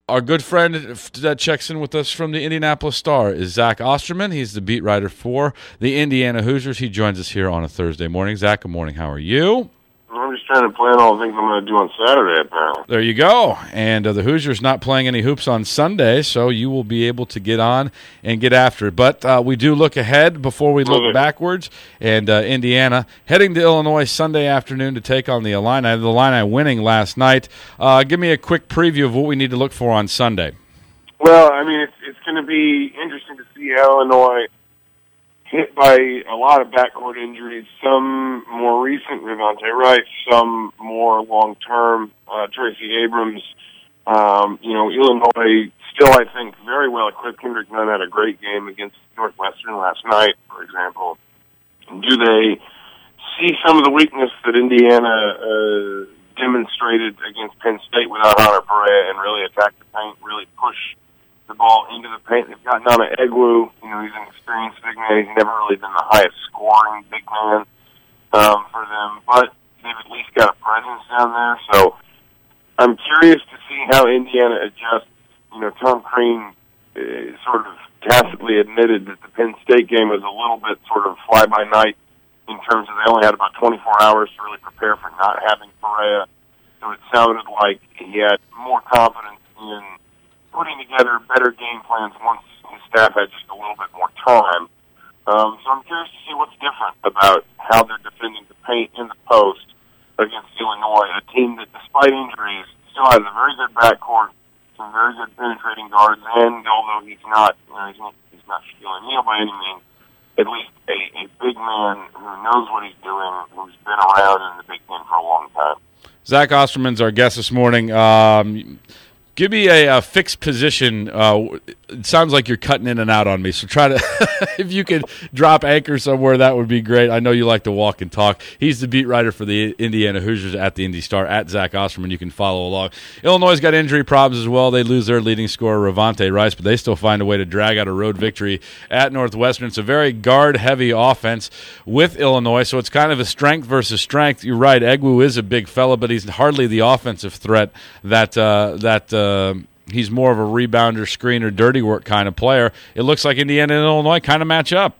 Our good friend that checks in with us from the Indianapolis Star is Zach Osterman. He's the beat writer for the Indiana Hoosiers. He joins us here on a Thursday morning. Zach, good morning. How are you? I'm just trying to plan all the things I'm going to do on Saturday, apparently. There you go. And the Hoosiers not playing any hoops on Sunday, so you will be able to get on and get after it. But we do look ahead before we look backwards. And Indiana heading to Illinois Sunday afternoon to take on the Illini. The Illini winning last night. Give me a quick preview of what we need to look for on Sunday. Well, I mean, it's going to be interesting to see how Illinois hit by a lot of backcourt injuries, some more recent, Rivante Wright, some more long-term, Tracy Abrams. Illinois still, I think, very well equipped. Kendrick Nunn had a great game against Northwestern last night, for example. Do they see some of the weakness that Indiana demonstrated against Penn State without Hunter Perea and really attack the paint, really push the ball into the paint? They've got Nana Egwu. He's an experienced big man. He's never really been the highest scoring big man for them, but they've at least got a presence down there. So I'm curious to see how Indiana adjusts. Tom Crean sort of tacitly admitted that the Penn State game was a little bit sort of fly-by-night in terms of they only had about 24 hours to really prepare for not having Perea. So it sounded like he had more confidence in putting together better game plans once his staff had just a little bit more time. So I'm curious to see what's different about how they're defending the paint in the post against Illinois, a team that, despite injuries, still has a very good backcourt, some very good penetrating guards, and although he's not Shaquille O'Neal by any means, at least a big man who knows what he's doing, who's been around in the Big Ten for a long time. Zach Osterman's our guest this morning. Give me a fixed position. It sounds like you're cutting in and out on me, so try to, if you could drop anchor somewhere, that would be great. I know you like to walk and talk. He's the beat writer for the Indiana Hoosiers at the Indy Star, at Zach Osterman. You can follow along. Illinois' got injury problems as well. They lose their leading scorer, Rivante Rice, but they still find a way to drag out a road victory at Northwestern. It's a very guard-heavy offense with Illinois, so it's kind of a strength versus strength. You're right, Egwu is a big fella, but he's hardly the offensive threat that he's more of a rebounder, screener, dirty work kind of player. It looks like Indiana and Illinois kind of match up.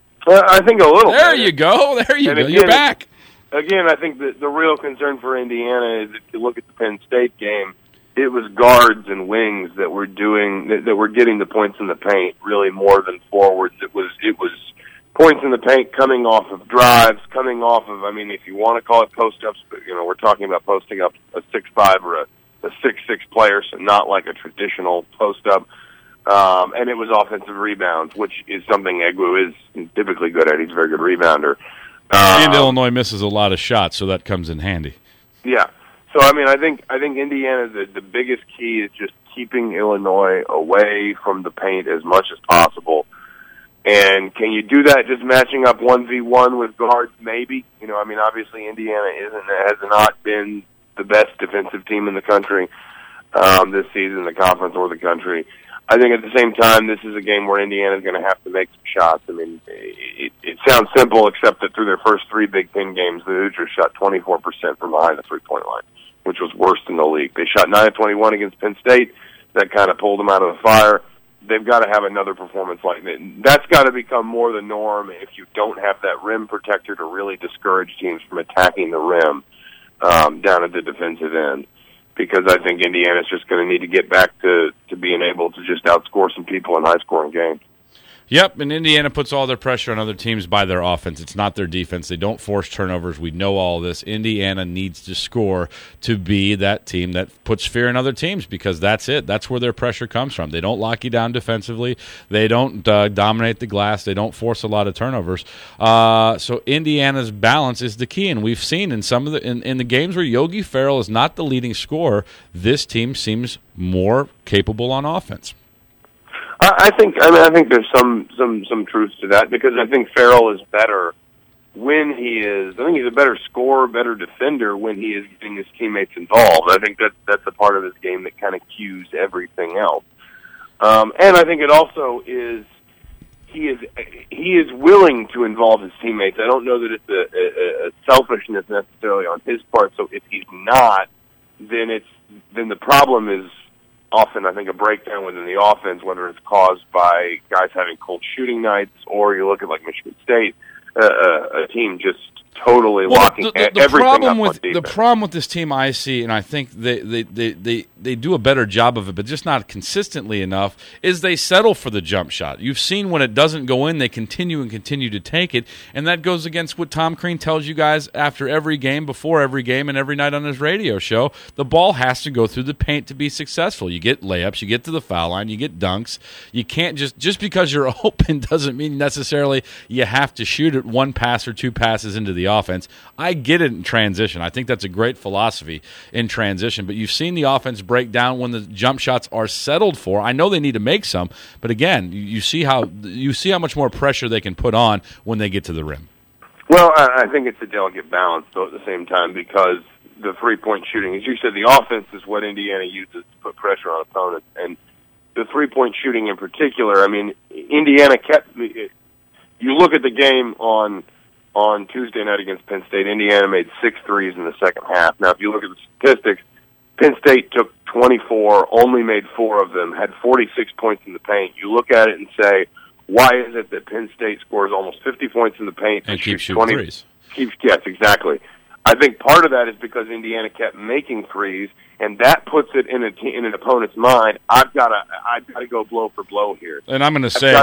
I think a little There bit. You go. There you go. Again, You're back. Again, I think that the real concern for Indiana is if you look at the Penn State game, it was guards and wings that were getting the points in the paint really more than forwards. It was points in the paint coming off of drives, coming off of, if you want to call it post-ups, but, we're talking about posting up a 6'5" or a 6'6" player, so not like a traditional post-up. And it was offensive rebounds, which is something Egwu is typically good at. He's a very good rebounder. And Illinois misses a lot of shots, so that comes in handy. Yeah. So, I think Indiana, the biggest key is just keeping Illinois away from the paint as much as possible. And can you do that just matching up 1v1 with guards? Maybe. Obviously Indiana has not been the best defensive team in the country this season, the conference or the country. I think at the same time, this is a game where Indiana's going to have to make some shots. It sounds simple, except that through their first three Big Ten games, the Hoosiers shot 24% from behind the three-point line, which was worst in the league. They shot 9 of 21 against Penn State. That kind of pulled them out of the fire. They've got to have another performance like that. That's got to become more the norm if you don't have that rim protector to really discourage teams from attacking the rim down at the defensive end, because I think Indiana's just going to need to get back to being able to just outscore some people in high-scoring games. Yep, and Indiana puts all their pressure on other teams by their offense. It's not their defense. They don't force turnovers. We know all this. Indiana needs to score to be that team that puts fear in other teams, because that's it. That's where their pressure comes from. They don't lock you down defensively. They don't dominate the glass. They don't force a lot of turnovers. So Indiana's balance is the key, and we've seen in some of in the games where Yogi Ferrell is not the leading scorer, this team seems more capable on offense. I think there's some truth to that, because I think Farrell is better when he is. I think he's a better scorer, better defender when he is getting his teammates involved. I think that's a part of his game that kind of cues everything else. And I think it also is he is willing to involve his teammates. I don't know that it's a selfishness necessarily on his part. So if he's not, then the problem is often, I think, a breakdown within the offense, whether it's caused by guys having cold shooting nights, or you look at like Michigan State, a team just totally locking everything up on defense. The problem with this team, I see, and I think they do a better job of it, but just not consistently enough, is they settle for the jump shot. You've seen when it doesn't go in, they continue to take it, and that goes against what Tom Crean tells you guys after every game, before every game, and every night on his radio show. The ball has to go through the paint to be successful. You get layups, you get to the foul line, you get dunks. You can't just because you're open doesn't mean necessarily you have to shoot it one pass or two passes into the offense. I get it in transition. I think that's a great philosophy in transition, but you've seen the offense break down when the jump shots are settled for. I know they need to make some, but again, you see how much more pressure they can put on when they get to the rim. Well, I think it's a delicate balance, though, at the same time, because the three-point shooting, as you said, the offense is what Indiana uses to put pressure on opponents, and the three-point shooting in particular, I mean, Indiana kept. You look at the game on Tuesday night against Penn State, Indiana made 6 threes in the second half. Now, if you look at the statistics, Penn State took 24, only made 4 of them, had 46 points in the paint. You look at it and say, why is it that Penn State scores almost 50 points in the paint and keeps shooting threes? Yes, exactly. I think part of that is because Indiana kept making threes, and that puts it in an opponent's mind. I've got to go blow for blow here. And I'm going to say,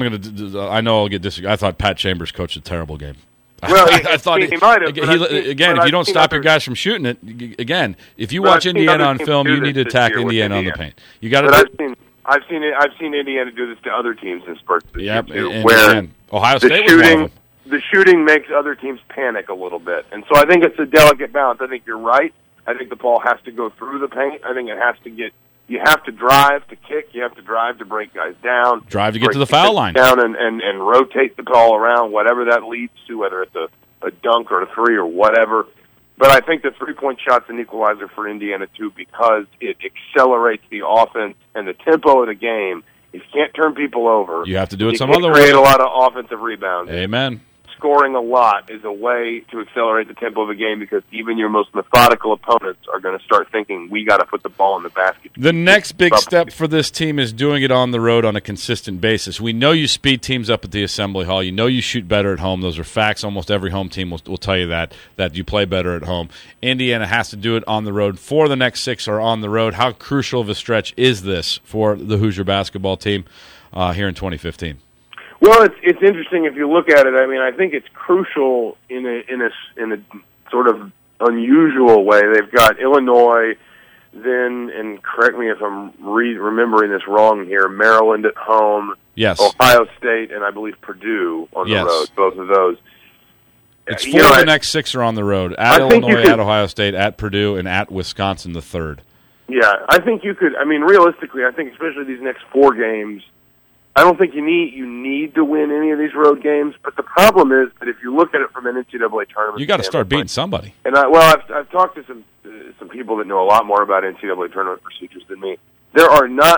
I know I'll get disagreed. I thought Pat Chambers coached a terrible game. Well, I thought he might have. Again, if you don't stop your guys from shooting it, again, if you watch Indiana on film, you need to attack Indiana on the paint. You got to. I've seen Indiana do this to other teams in spurts. Yep, where Ohio State was one of them. The shooting makes other teams panic a little bit, and so I think it's a delicate balance. I think you're right. I think the ball has to go through the paint. I think it has to get. You have to drive to kick. You have to drive to break guys down. Drive to get to the foul line. Down and rotate the ball around, whatever that leads to, whether it's a dunk or a three or whatever. But I think the three-point shot's an equalizer for Indiana, too, because it accelerates the offense and the tempo of the game. If you can't turn people over, you have to do it some other way. Create a lot of offensive rebounds. Amen. Scoring a lot is a way to accelerate the tempo of the game because even your most methodical opponents are going to start thinking, we got to put the ball in the basket. The next big step for this team is doing it on the road on a consistent basis. We know you speed teams up at the Assembly Hall. You know you shoot better at home. Those are facts. Almost every home team will tell you that you play better at home. Indiana has to do it on the road. 4 of the next 6 are on the road. How crucial of a stretch is this for the Hoosier basketball team here in 2015? Well, it's interesting if you look at it. I mean, I think it's crucial in a sort of unusual way. They've got Illinois, then, and correct me if I'm remembering this wrong here, Maryland at home, yes, Ohio State, and I believe Purdue on the road. Both of those. It's 4 of the next 6 are on the road: at Illinois, at Ohio State, at Purdue, and at Wisconsin the third. Yeah, I think you could. I mean, realistically, I think especially these next 4 games. I don't think you need to win any of these road games, but the problem is that if you look at it from an NCAA tournament, you got to start beating somebody. And I've talked to some people that know a lot more about NCAA tournament procedures than me. There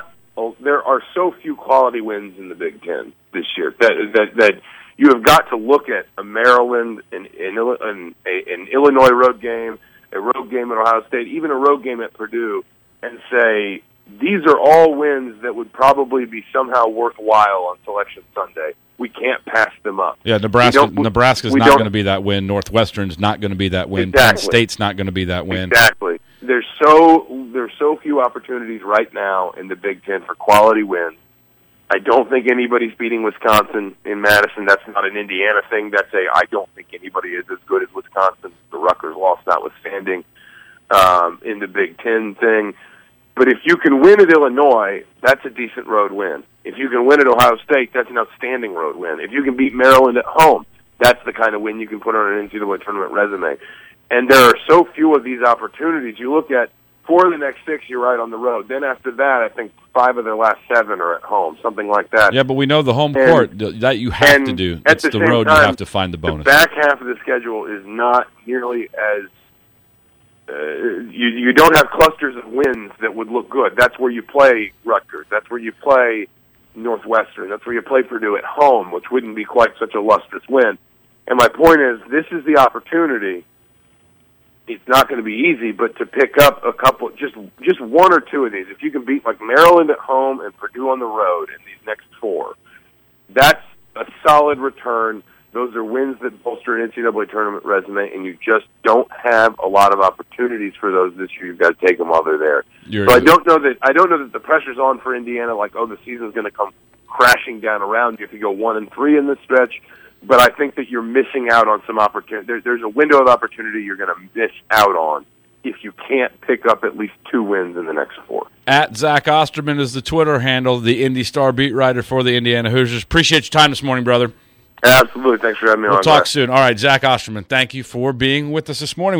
are so few quality wins in the Big Ten this year that you have got to look at a Maryland, an Illinois road game, a road game at Ohio State, even a road game at Purdue, and say, these are all wins that would probably be somehow worthwhile on Selection Sunday. We can't pass them up. Yeah, Nebraska's not going to be that win. Northwestern's not going to be that win. Exactly. Penn State's not going to be that win. Exactly. There's so few opportunities right now in the Big Ten for quality wins. I don't think anybody's beating Wisconsin in Madison. That's not an Indiana thing. I don't think anybody is as good as Wisconsin. The Rutgers loss notwithstanding in the Big Ten thing. But if you can win at Illinois, that's a decent road win. If you can win at Ohio State, that's an outstanding road win. If you can beat Maryland at home, that's the kind of win you can put on an NCAA tournament resume. And there are so few of these opportunities. You look at 4 of the next 6, you're right on the road. Then after that, I think 5 of their last 7 are at home, something like that. Yeah, but we know the home court that you have to do. It's the road you have to find the bonus. The back half of the schedule is not nearly as you don't have clusters of wins that would look good. That's where you play Rutgers. That's where you play Northwestern. That's where you play Purdue at home, which wouldn't be quite such a lustrous win. And my point is, this is the opportunity it's not going to be easy, but to pick up a couple, just one or two of these, if you can beat like Maryland at home and Purdue on the road in these next four, that's a solid return. Those are wins that bolster an NCAA tournament resume, and you just don't have a lot of opportunities for those this year. You've got to take them while they're there. So I don't know that the pressure's on for Indiana, like, oh, the season's going to come crashing down around you if you go 1-3 in this stretch. But I think that you're missing out on some opportunity. There's a window of opportunity you're going to miss out on if you can't pick up at least 2 wins in the next 4. At Zach Osterman is the Twitter handle, the Indy Star beat writer for the Indiana Hoosiers. Appreciate your time this morning, brother. Absolutely. Thanks for having me on. We'll talk soon. All right, Zach Osterman, thank you for being with us this morning.